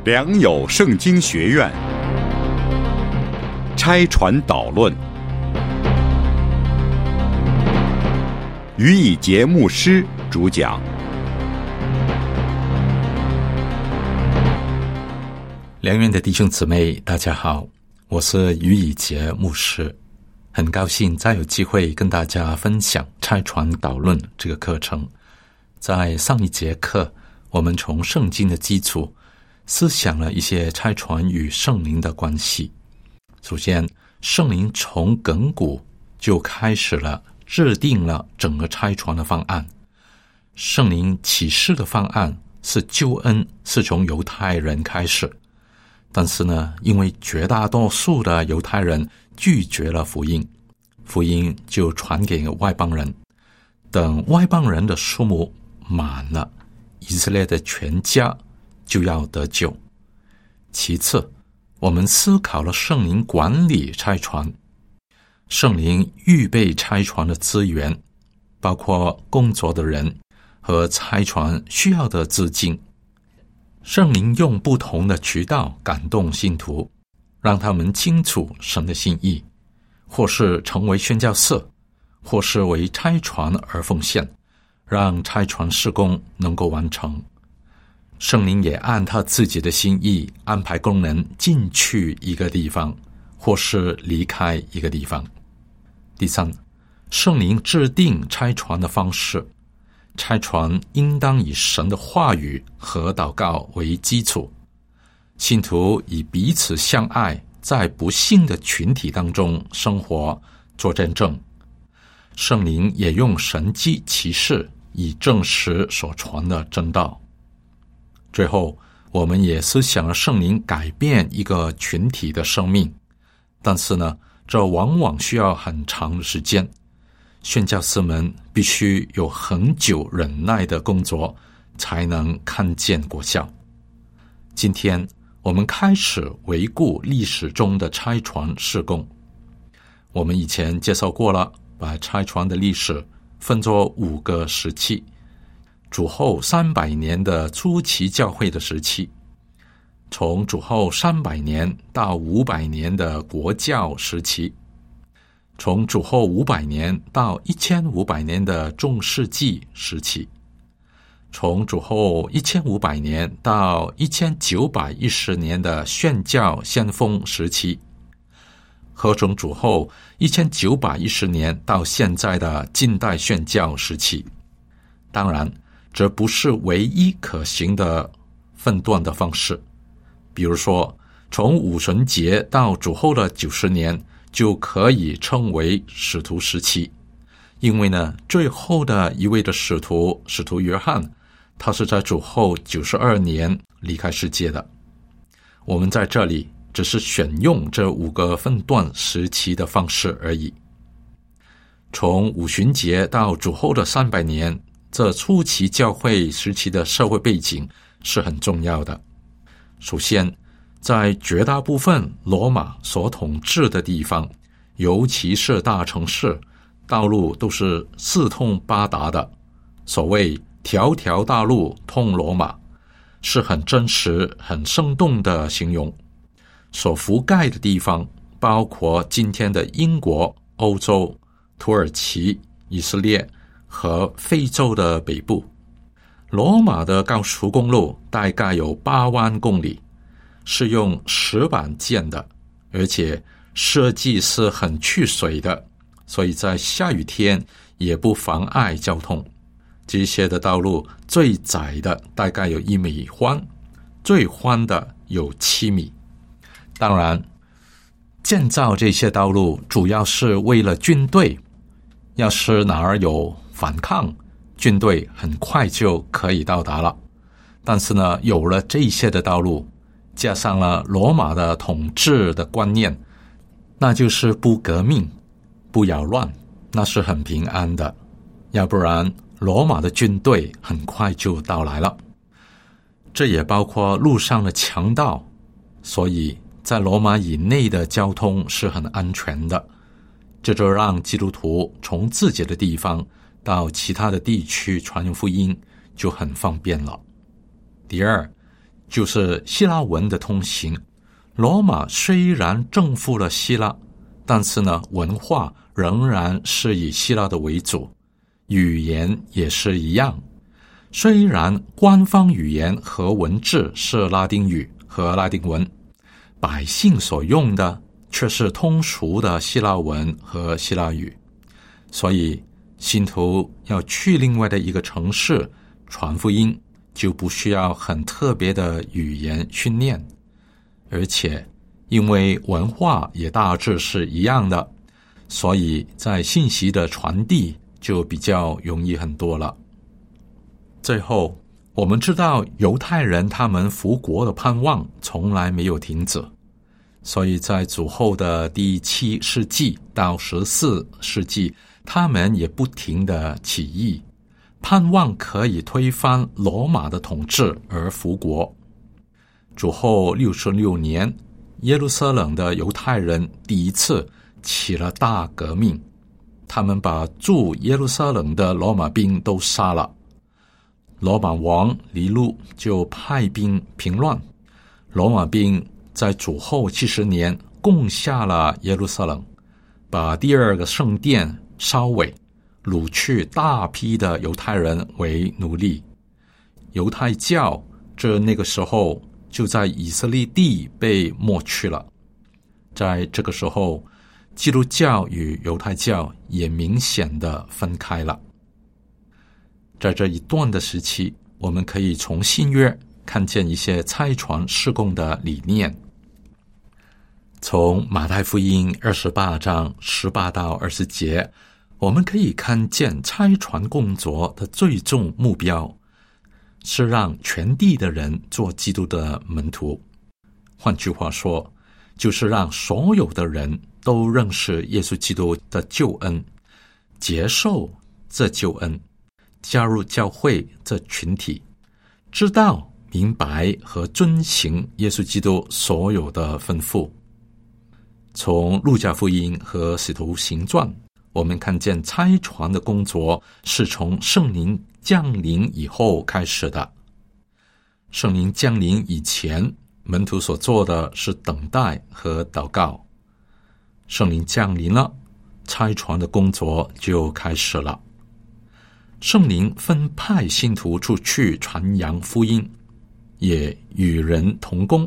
良友圣经学院拆船导论，于以节牧师主讲。 良缘的弟兄姊妹，大家好，我是于以节牧师，很高兴再有机会跟大家分享拆船导论这个课程。在上一节课，我们从圣经的基础思想了一些拆船与圣灵的关系。首先，圣灵从亘古就开始了制定了整个拆船的方案。圣灵启示的方案是救恩是从犹太人开始，但是呢，因为绝大多数的犹太人拒绝了福音，福音就传给外邦人。等外邦人的数目满了，以色列的全家就要得救。其次，我们思考了圣灵管理拆船。圣灵预备拆船的资源，包括工作的人和拆船需要的资金。圣灵用不同的渠道感动信徒，让他们清楚神的心意，或是成为宣教士，或是为拆船而奉献，让拆船事工能够完成。圣灵也按他自己的心意安排工人进去一个地方，或是离开一个地方。第三，圣灵制定拆船的方式。拆船应当以神的话语和祷告为基础，信徒以彼此相爱，在不幸的群体当中生活做见证。圣灵也用神迹奇事以证实所传的真道。最后，我们也思想了圣灵改变一个群体的生命，但是呢，这往往需要很长的时间。宣教士们必须有很久忍耐的工作，才能看见果效。今天我们开始回顾历史中的拆船事工。我们以前介绍过了，把拆船的历史分作5个时期：主后300年的初期教会的时期，从主后300年到500年的国教时期，从主后500年到1500年的中世纪时期，从主后1500年到1910年的宣教先锋时期，和从主后1910年到现在的近代宣教时期。当然，这不是唯一可行的分段的方式。比如说，从五旬节到主后的90年就可以称为使徒时期，因为呢，最后的一位的使徒约翰，他是在主后92年离开世界的。我们在这里只是选用这5个分段时期的方式而已。从五旬节到主后的300年，这初期教会时期的社会背景是很重要的。首先，在绝大部分罗马所统治的地方，尤其是大城市，道路都是四通八达的，所谓条条大路通罗马，是很真实很生动的形容。所覆盖的地方包括今天的英国、欧洲、土耳其、以色列和非洲的北部。罗马的高速公路大概有8万公里，是用石板建的，而且设计是很去水的，所以在下雨天也不妨碍交通。这些的道路最窄的大概有1米宽，最宽的有7米。当然，建造这些道路主要是为了军队，要是哪儿有反抗，军队很快就可以到达了。但是呢，有了这些的道路，加上了罗马的统治的观念，那就是不革命，不扰乱，那是很平安的。要不然，罗马的军队很快就到来了。这也包括路上的强盗，所以在罗马以内的交通是很安全的。这就让基督徒从自己的地方到其他的地区传福音就很方便了。第二， 就是希腊文的通行。罗马虽然征服了希腊，但是呢，文化仍然是以希腊的为主，语言也是一样。虽然官方语言和文字是拉丁语和拉丁文，百姓所用的却是通俗的希腊文和希腊语，所以信徒要去另外的一个城市传福音，就不需要很特别的语言训练，而且因为文化也大致是一样的，所以在信息的传递就比较容易很多了。最后，我们知道犹太人他们复国的盼望从来没有停止，所以在主后的第7世纪到14世纪，他们也不停地起义，盼望可以推翻罗马的统治而复国。主后66年，耶路撒冷的犹太人第一次起了大革命，他们把驻耶路撒冷的罗马兵都杀了。罗马王尼禄就派兵平乱，罗马兵在主后70年攻下了耶路撒冷，把第二个圣殿烧毁，掳去大批的犹太人为奴隶。犹太教那个时候就在以色列地被抹去了。在这个时候，基督教与犹太教也明显地分开了。在这一段的时期，我们可以从新约看见一些差传事工的理念。从马太福音28章18到20节，我们可以看见差传工作的最终目标是让全地的人做基督的门徒。换句话说，就是让所有的人都认识耶稣基督的救恩，接受这救恩，加入教会这群体，知道、明白和遵行耶稣基督所有的吩咐。从路加福音和使徒行传，我们看见差传的工作是从圣灵降临以后开始的。圣灵降临以前，门徒所做的是等待和祷告。圣灵降临了，差传的工作就开始了。圣灵分派信徒出去传扬福音，也与人同工。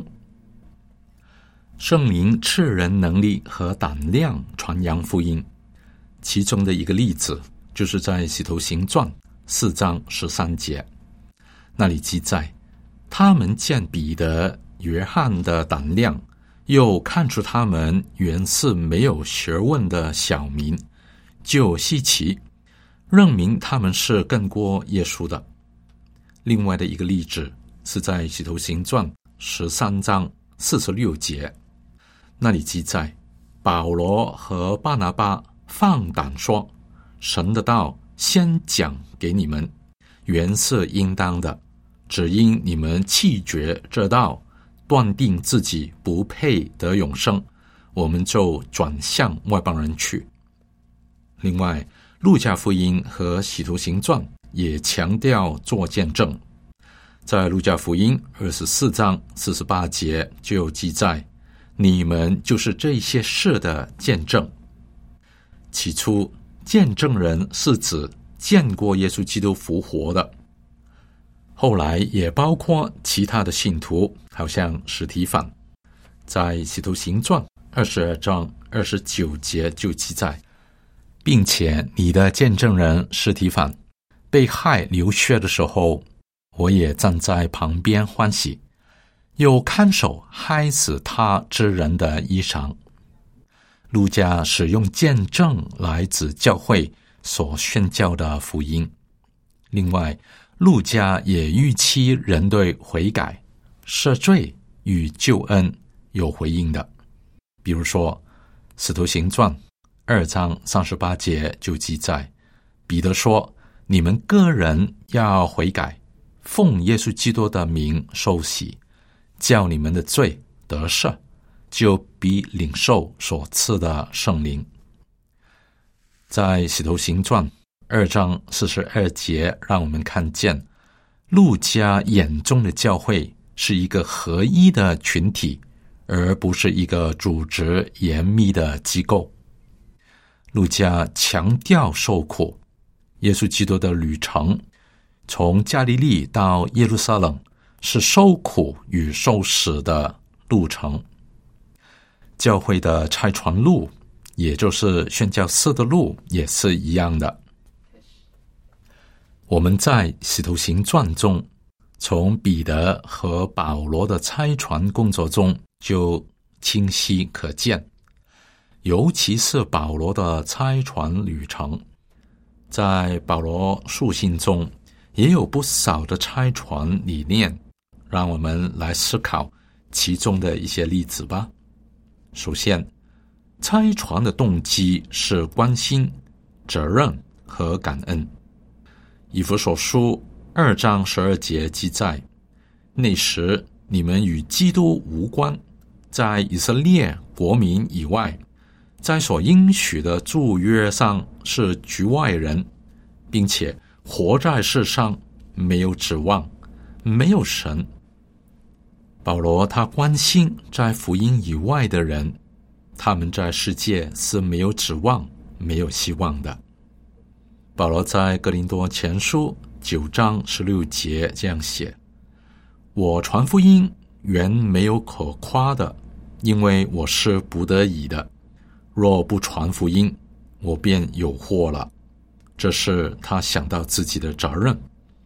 圣灵赐人能力和胆量传扬福音，其中的一个例子就是在使徒行传4章13节，那里记载，他们见彼得、约翰的胆量，又看出他们原是没有学问的小民，就稀奇，认明他们是跟过耶稣的。另外的一个例子是在使徒行传13章46节，那里记载，保罗和巴拿巴放胆说，神的道先讲给你们，原是应当的，只因你们弃绝这道，断定自己不配得永生，我们就转向外邦人去。另外，路加福音和使徒行传也强调做见证。在路加福音24章48节就记载，你们就是这些事的见证。起初，见证人是指见过耶稣基督复活的，后来也包括其他的信徒，好像司提反。在使徒行传22章29节就记载，并且你的见证人司提反被害流血的时候，我也站在旁边欢喜，又看守害死他之人的衣裳。路加使用见证来指教会所宣教的福音。另外，路加也预期人对悔改、赦罪与救恩有回应的。比如说，使徒行传2章38节就记载，彼得说，你们个人要悔改，奉耶稣基督的名受洗，叫你们的罪得赦，就必领受所赐的圣灵。在使徒行传2章42节，让我们看见路加眼中的教会是一个合一的群体，而不是一个组织严密的机构。路加强调受苦，耶稣基督的旅程从加利利到耶路撒冷是受苦与受死的路程。教会的差传路，也就是宣教士的路，也是一样的。我们在《使徒行传》中，从彼得和保罗的差传工作中就清晰可见，尤其是保罗的差传旅程。在保罗书信中也有不少的差传理念，让我们来思考其中的一些例子吧。首先，差传的动机是关心、责任和感恩。以弗所书2章12节记载，那时你们与基督无关，在以色列国民以外，在所应许的祝约上是局外人，并且活在世上没有指望，没有神。保罗他关心在福音以外的人，他们在世界是没有指望、没有希望的。保罗在哥林多前书9章16节这样写：我传福音原没有可夸的，因为我是不得已的，若不传福音，我便有祸了。这是他想到自己的责任。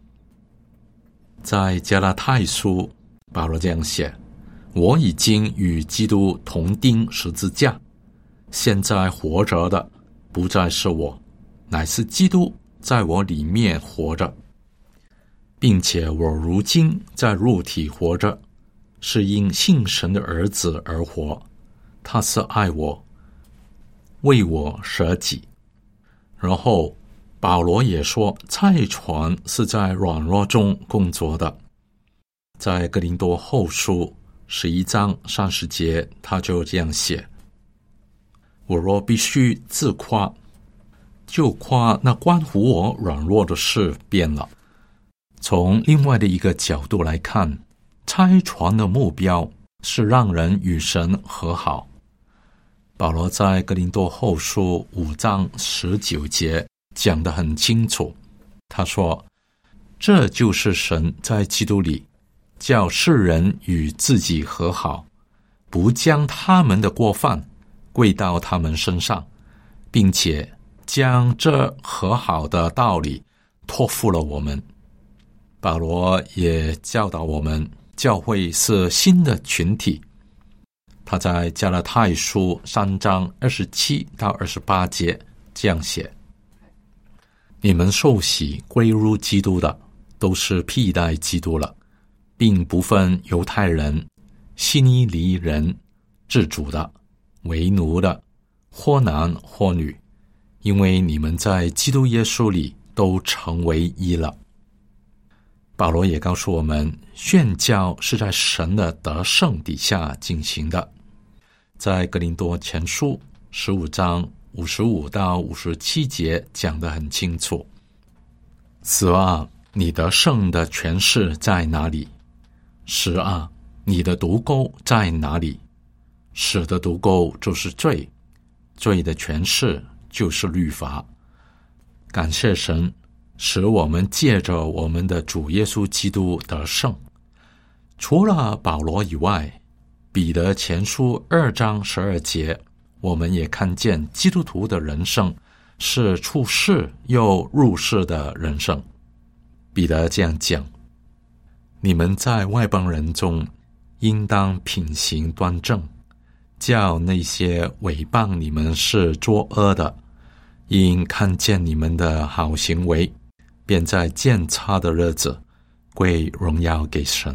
在加拉太书，保罗这样写：我已经与基督同钉十字架，现在活着的不再是我，乃是基督在我里面活着，并且我如今在肉体活着，是因信神的儿子而活，他是爱我，为我舍己。然后保罗也说，差传是在软弱中工作的。在哥林多后书11章30节，他就这样写：我若必须自夸，就夸那关乎我软弱的事变了。从另外的一个角度来看，差传的目标是让人与神和好。保罗在哥林多后书5章19节讲得很清楚，他说：这就是神在基督里叫世人与自己和好，不将他们的过犯归到他们身上，并且将这和好的道理托付了我们。保罗也教导我们，教会是新的群体。他在加拉太书3章27到28节这样写：你们受洗归入基督的，都是替代基督了，并不分犹太人、希尼黎人、自主的、为奴的，或男或女，因为你们在基督耶稣里都成为一了。保罗也告诉我们，宣教是在神的得胜底下进行的。在哥林多前书15章55到57节讲得很清楚：死啊，你得胜的权势在哪里？死啊，你的毒钩在哪里？死的毒钩就是罪，罪的权势就是律法。感谢神，使我们借着我们的主耶稣基督得胜。除了保罗以外，彼得前书2章12节，我们也看见基督徒的人生是出世又入世的人生。彼得这样讲：你们在外邦人中应当品行端正，叫那些诽谤你们是作恶的，因看见你们的好行为，便在鉴察的日子归荣耀给神。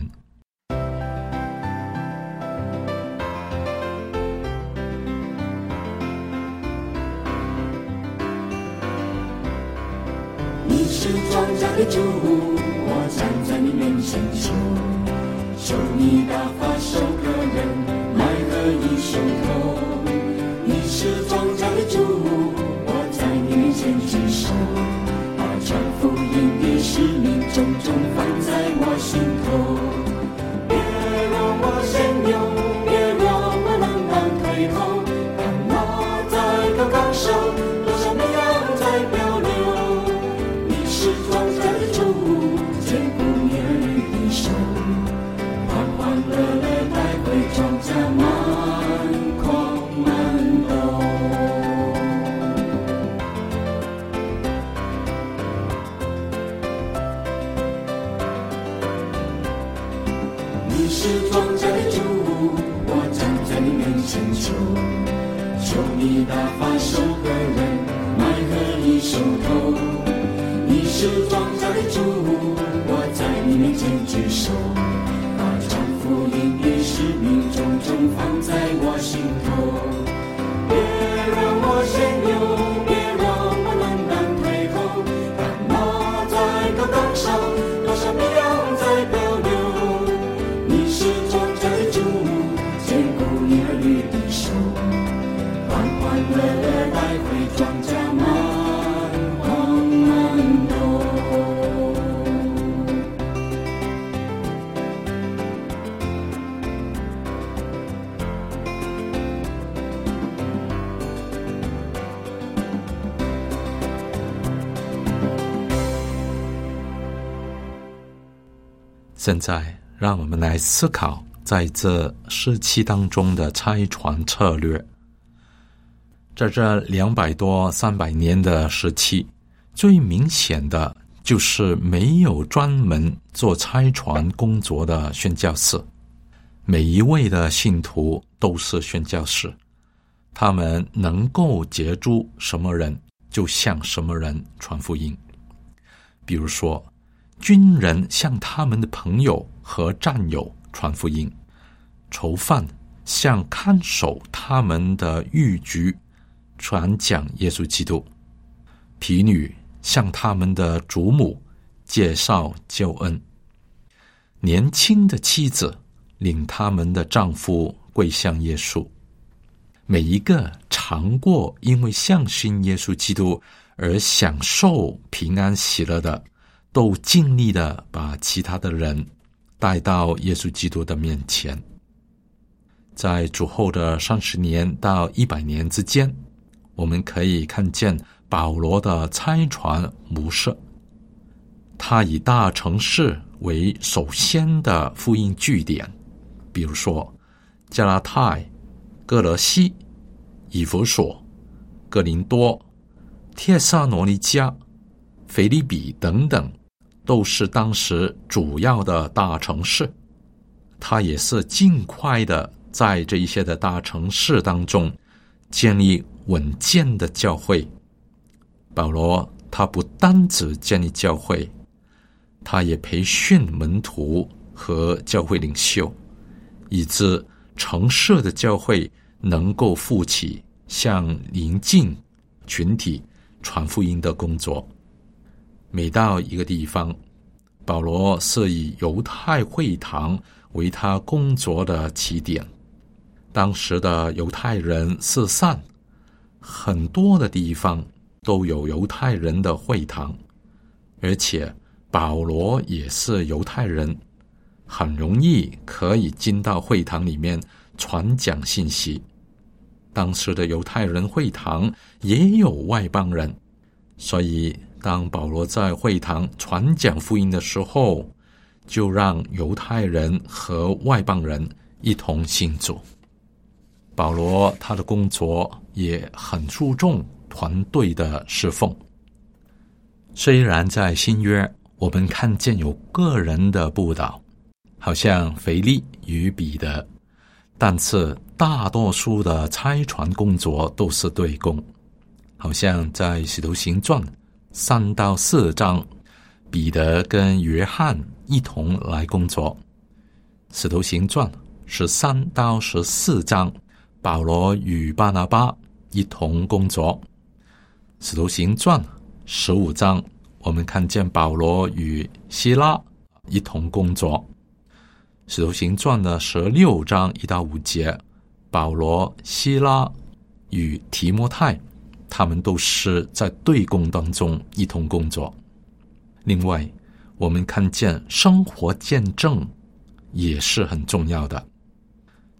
你是庄稼的主，我站在你面前求你打发收割人，买和一手头。你是庄稼的主，我在你面前举手，把传福音的使命重重放在我心头。 我先勇，别让我能当退后。当我在高岗上，多少绵羊在漂流。你是庄稼的主，坚固你儿女的手，欢欢乐乐带回庄稼满筐满兜。你是庄稼的主，我站在你面前求你打发收割人，买禾一收头。你是庄稼的主，我在你面前举手，把传福音的使命重重放在我心头。别让我先勇，别让我能当退后。当我在高岗上，多少绵羊在漂流。你是庄稼的主，坚固你儿女的手，欢欢乐乐带回庄稼满筐满兜。 现在让我们来思考在这时期当中的拆船策略。在这200多300年的时期，最明显的就是没有专门做拆船工作的宣教士。每一位的信徒都是宣教士，他们能够接住什么人就向什么人传福音。比如说，军人向他们的朋友和战友传福音，囚犯向看守他们的狱局传讲耶稣基督，婢女向他们的主母介绍救恩，年轻的妻子领他们的丈夫归向耶稣。每一个尝过因为相信耶稣基督而享受平安喜乐的，都尽力的把其他的人带到耶稣基督的面前。在主后的30年到100年之间，我们可以看见保罗的拆船模式。他以大城市为首先的福音据点，比如说加拉太、哥罗西、以弗所、哥林多、帖撒罗尼迦、腓立比等等，都是当时主要的大城市。他也是尽快的在这一些的大城市当中建立稳健的教会。保罗他不单只建立教会，他也培训门徒和教会领袖，以致城市的教会能够负起向邻近群体传福音的工作。每到一个地方，保罗是以犹太会堂为他工作的起点。当时的犹太人四散，很多的地方都有犹太人的会堂，而且保罗也是犹太人，很容易可以进到会堂里面传讲信息。当时的犹太人会堂也有外邦人，所以当保罗在会堂传讲福音的时候，就让犹太人和外邦人一同信主。保罗他的工作也很注重团队的侍奉。虽然在新约我们看见有个人的布道，好像腓力与彼得，但是大多数的差传工作都是对公，好像在使徒行传3到4章，彼得跟约翰一同来工作。使徒行传13到14章，保罗与巴拿巴一同工作。使徒行传15章，我们看见保罗与希拉一同工作。使徒行传的16章1到5节，保罗、希拉与提摩太，他们都是在对工当中一同工作。另外，我们看见生活见证也是很重要的。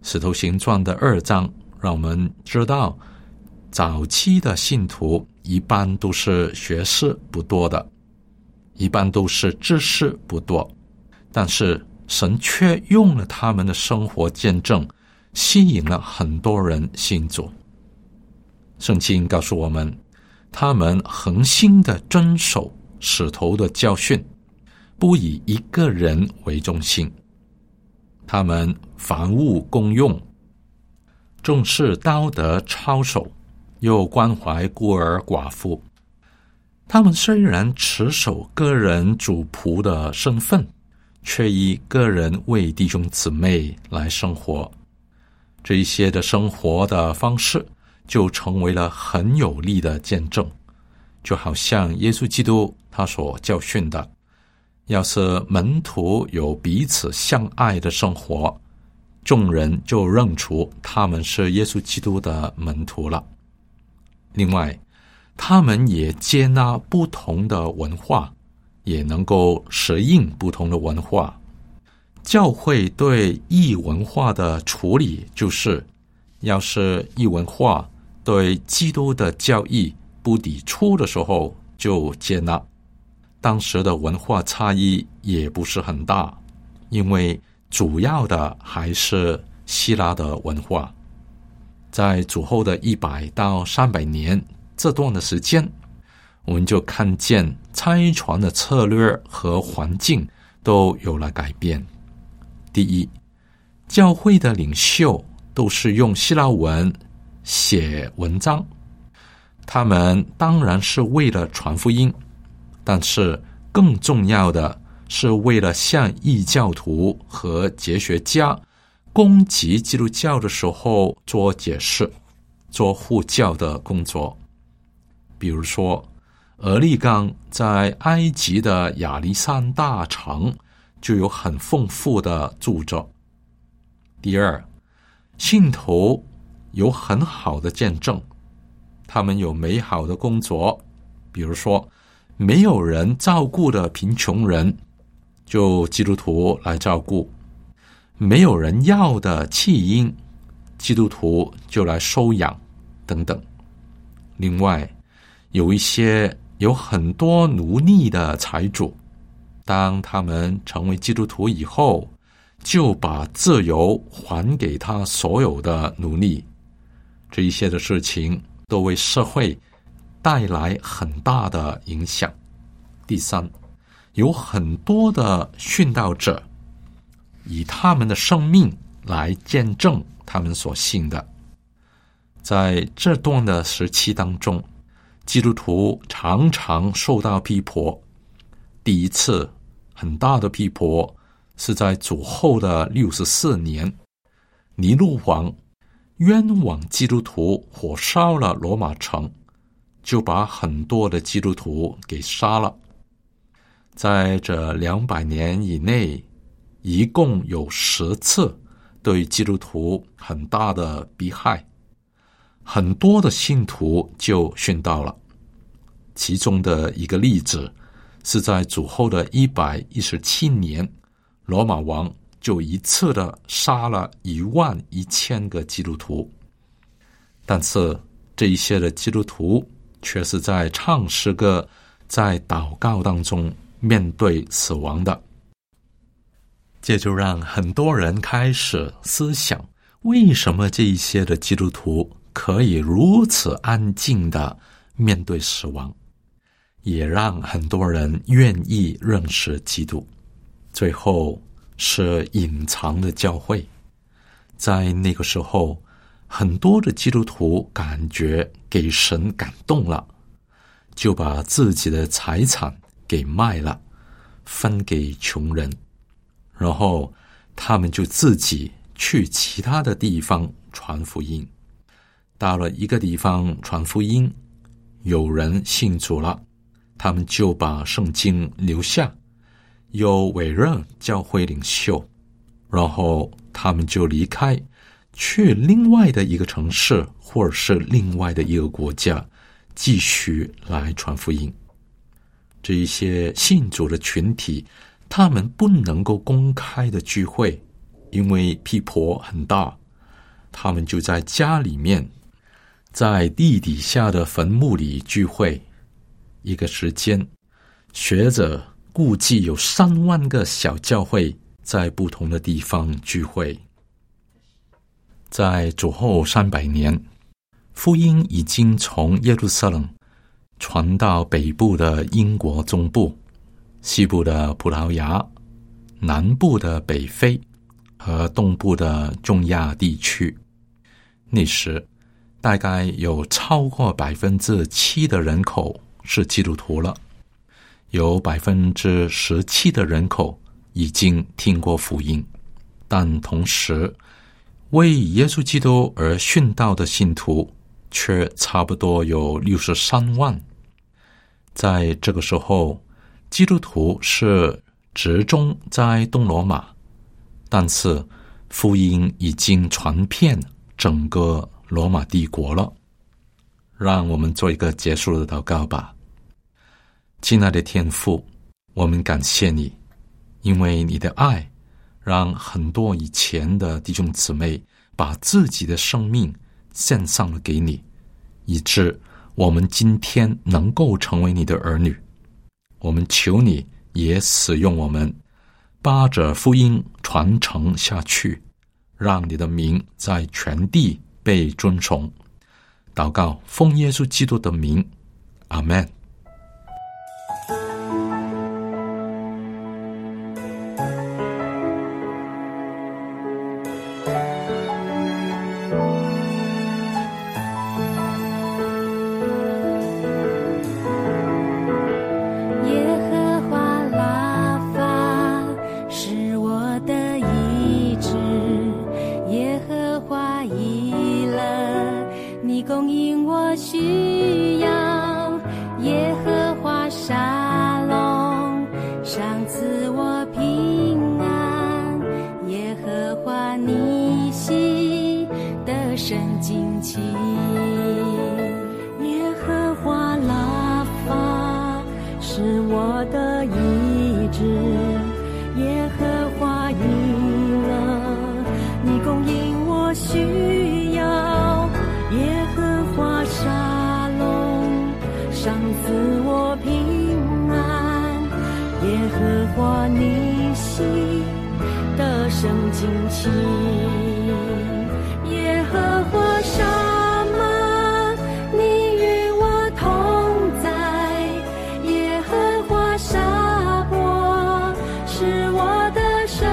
使徒行传的2章让我们知道，早期的信徒一般都是学识不多的，一般都是知识不多，但是神却用了他们的生活见证，吸引了很多人信主。圣经告诉我们，他们恒心地遵守使徒的教训，不以一个人为中心。他们凡物公用，重视道德操守，又关怀孤儿寡妇。他们虽然持守个人主仆的身份，却以个人为弟兄姊妹来生活。这一些的生活的方式就成为了很有力的见证，就好像耶稣基督他所教训的，要是门徒有彼此相爱的生活，众人就认出他们是耶稣基督的门徒了。另外，他们也接纳不同的文化，也能够适应不同的文化。教会对异文化的处理就是，要是异文化对基督的教义不抵触的时候，就接纳。当时的文化差异也不是很大，因为主要的还是希腊的文化。在主后的100到300年这段的时间，我们就看见差传的策略和环境都有了改变。第一，教会的领袖都是用希腊文写文章，他们当然是为了传福音，但是更重要的是为了向异教徒和哲学家攻击基督教的时候做解释，做护教的工作。比如说，俄利冈在埃及的亚历山大城就有很丰富的著作。第二，信徒有很好的见证，他们有美好的工作，比如说没有人照顾的贫穷人，就基督徒来照顾；没有人要的弃婴，基督徒就来收养，等等。另外，有很多奴隶的财主，当他们成为基督徒以后，就把自由还给他所有的奴隶。这一些的事情都为社会带来很大的影响。第三，有很多的殉道者以他们的生命来见证他们所信的。在这段的时期当中，基督徒常常受到逼迫。第一次很大的逼迫是在主后的64年，尼禄王冤枉基督徒火烧了罗马城，就把很多的基督徒给杀了。在这200年以内，一共有10次对基督徒很大的逼害，很多的信徒就殉道了。其中的一个例子是在主后的117年，罗马王就一次的杀了11000个基督徒。但是这一些的基督徒却是在唱诗歌，在祷告当中面对死亡的。这就让很多人开始思想，为什么这一些的基督徒可以如此安静的面对死亡，也让很多人愿意认识基督。最后是隐藏的教会。在那个时候，很多的基督徒感觉给神感动了，就把自己的财产给卖了，分给穷人，然后他们就自己去其他的地方传福音。到了一个地方传福音，有人信主了，他们就把圣经留下，有委任教会领袖，然后他们就离开，去另外的一个城市或者是另外的一个国家，继续来传福音。这一些信主的群体，他们不能够公开的聚会，因为逼迫很大， 他们就在家里面，在地底下的坟墓里聚会。一个时间，学者估计有3万个小教会在不同的地方聚会。在主后300年，福音已经从耶路撒冷传到北部的英国中部、西部的葡萄牙、南部的北非和东部的中亚地区。那时大概有超过7%的人口是基督徒了，有17%的人口已经听过福音，但同时为耶稣基督而殉道的信徒却差不多有63万。在这个时候，基督徒是集中在东罗马，但是福音已经传遍整个罗马帝国了。让我们做一个结束的祷告吧。亲爱的天父，我们感谢你，因为你的爱让很多以前的弟兄姊妹把自己的生命献上了给你，以致我们今天能够成为你的儿女。我们求你也使用我们，把这福音传承下去，让你的名在全地被尊崇。祷告奉耶稣基督的名，阿们。 耶和华沙玛，你与我同在。耶和华沙伯是我的神。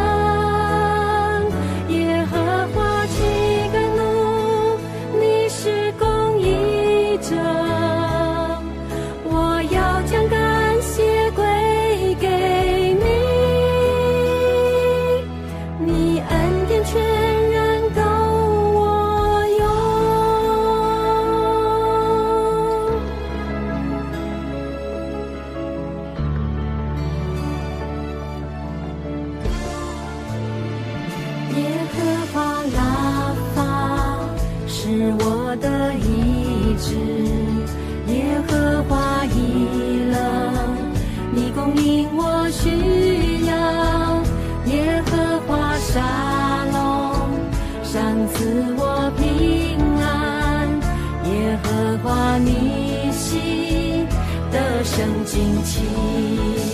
耶和华基格努，你是公义者。我要将感谢归给你。你恩典全然够我用。耶和华拉法是我的医治。耶和华以勒，你供应我需要。耶和华沙龙，赏赐我平安。耶和华尼西，得胜旌旗。